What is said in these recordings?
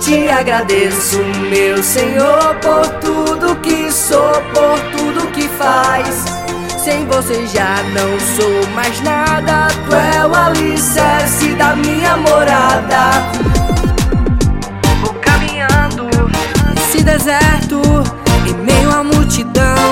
Te agradeço, meu Senhor, por tudo que sou, por tudo que faz. Sem você já não sou mais nada. Tu é o alicerce da minha morada. Vou caminhando nesse deserto, em meio à multidão.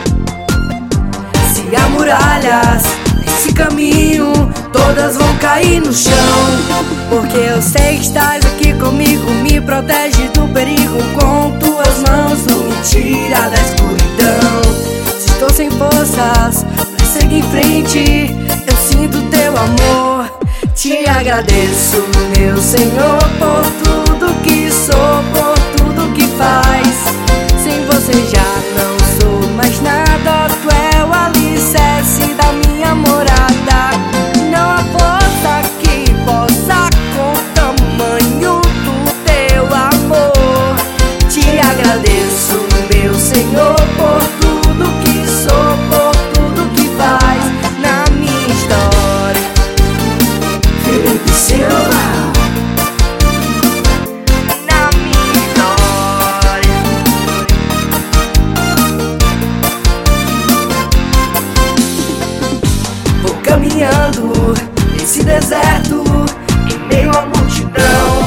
Se há muralhas nesse caminho, todas vão cair no chão. Porque eu sei que estás aqui comigo, me protege do perigo. Com tuas mãos tu me tira da escuridão. Se estou sem forças pra seguir em frente, eu sinto teu amor. Te agradeço, meu Senhor, por tudo que sou, por tudo que faz. Sem você já não sou mais nada. Tu é o alicerce da minha morada. Não há força que possa com o tamanho do teu amor. Te agradeço, meu Senhor, por tudo que sou, por tudo que faz na minha história. Felipe Silva. Na minha história. Vou caminhando nesse deserto, em meio à multidão.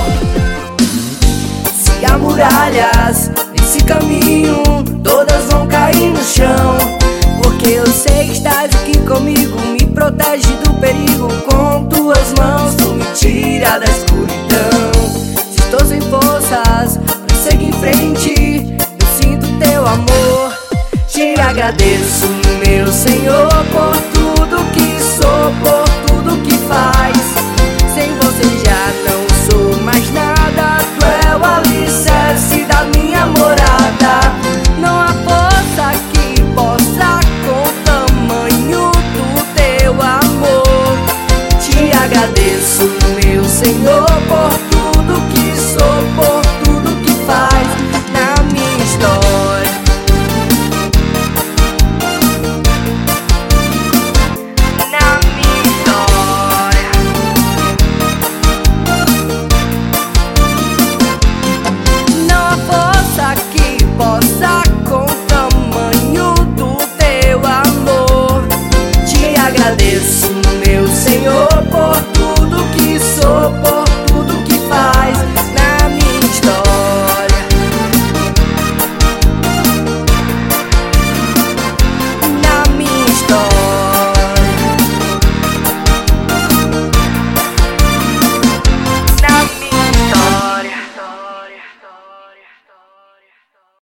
Se há muralhas nesse caminho, todas vão cair no chão. Porque eu sei que estás aqui comigo, me protege do perigo. Com tuas mãos tu me tira da escuridão. Se estou sem forças pra seguir em frente, eu sinto teu amor. Te agradeço, meu Senhor, por tudo que sou, por tudo que faz. Sem você já não sou mais nada. Tu é o alicerce da minha morada. Não há força que possa com o tamanho do teu amor. Te agradeço, meu Senhor, por tudo que sou, por tudo que faz na minha história. Na minha história. Não há força que possa com o tamanho do teu amor. Te agradeço,